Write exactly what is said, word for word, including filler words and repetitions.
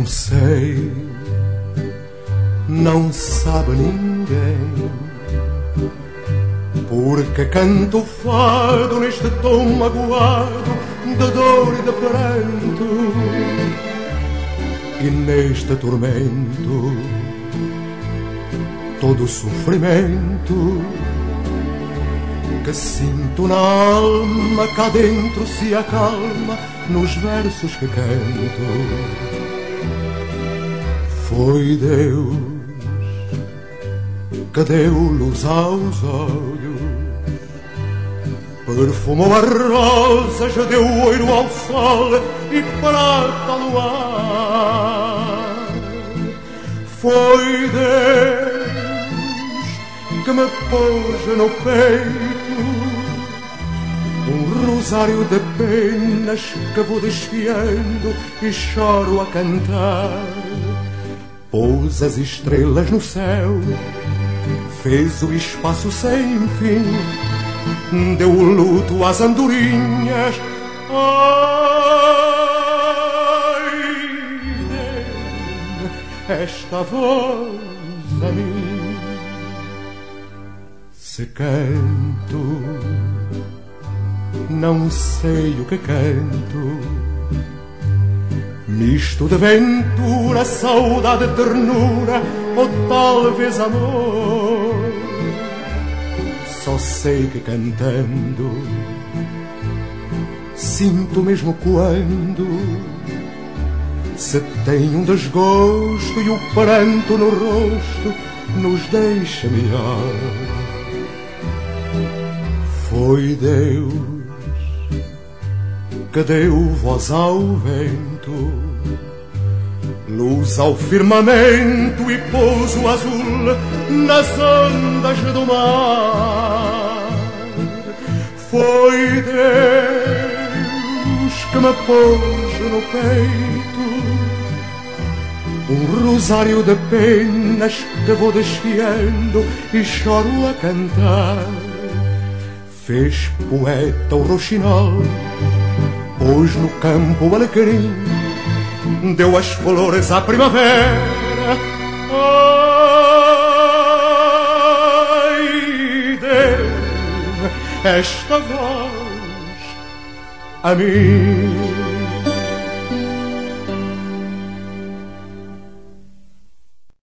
Não sei, não sabe ninguém, porque canto o fado neste tom magoado de dor e de pranto, e neste tormento todo o sofrimento que sinto na alma cá dentro se acalma nos versos que canto. Foi Deus que deu luz aos olhos, perfumou as rosas, deu ouro ao sol e prata ao luar. Foi Deus que me pôs no peito um rosário de penas que vou desfiando e choro a cantar. Pôs as estrelas no céu, fez o espaço sem fim, deu o luto às andorinhas. Ai, deu esta voz a mim. Se canto, não sei o que canto, misto de ventura, saudade, ternura ou talvez amor. Só sei que cantando sinto mesmo quando se tem um desgosto e o pranto no rosto nos deixa melhor. Foi Deus que deu voz ao vento, luz ao firmamento e pôs o azul nas ondas do mar. Foi Deus que me pôs no peito um rosário de penas que vou desfiando e choro a cantar. Fez poeta o roxinol, pôs no campo o alecrim, deu as flores à primavera. Ai, deu esta voz a mim.